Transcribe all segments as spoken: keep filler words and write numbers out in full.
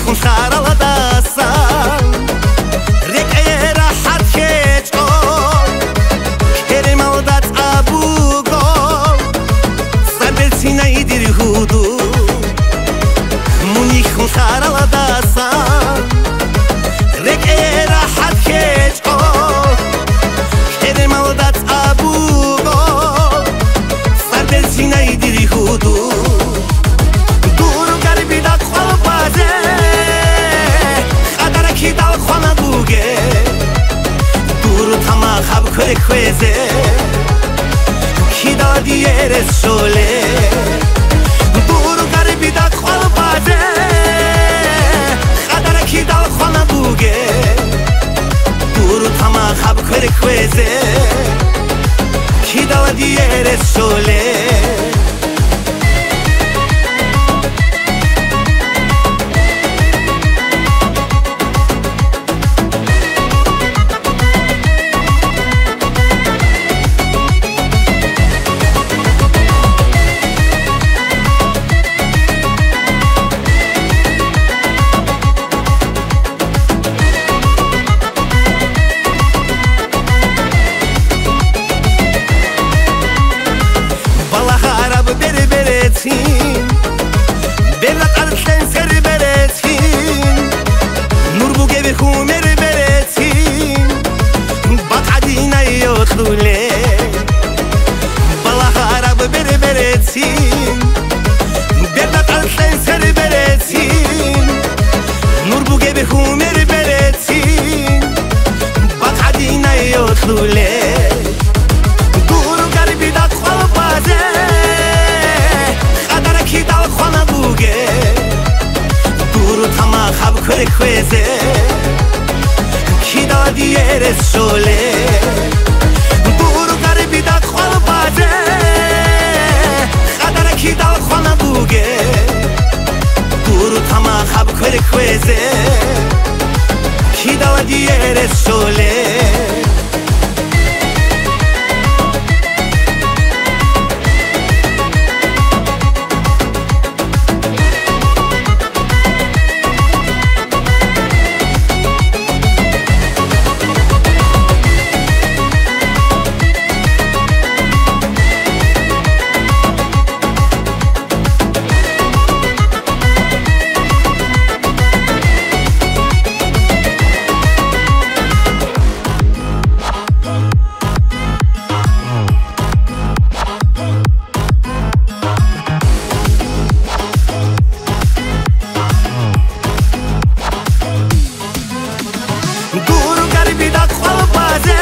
خونخارا دستان رکه راحت کچو کریم الدت ابوگو سبلتی نیدیر هودو مونی خونخارا دستان رکه راحت کچو کریم الدت ابوگو سبلتی نیدیر هودو خوزه کی دادی رسوله دور غربی دا خال بازه خدر کی دا خانه بوگه دور تما خب کر خوزه کی دادی رسوله Devlet arıtlen seri beretin Nur bu gibi humer beretin Bak adina yotlule Bala harabı beri beretin Devlet arıtlen seri beretin Nur bu gibi humer beretin Bak adina yotlule Dur garibi da kol baze تما خب کر خوزه کی دادی رسوله دور غربی دا خال بازه خدر کی دا خانه بوگه دور تما خب کر خوزه کی دادی رسوله دور غربی دا خال بازه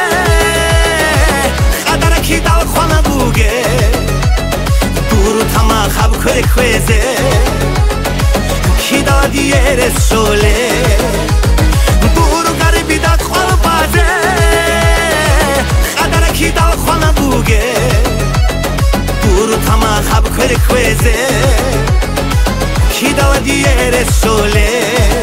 خدر کی دا خانه بوگه دور تما خب کر خوزه کی دادی رسوله دور غربی دا خال بازه خدر کی دا خانه بوگه دور تما خب کر خوزه کی دادی رسوله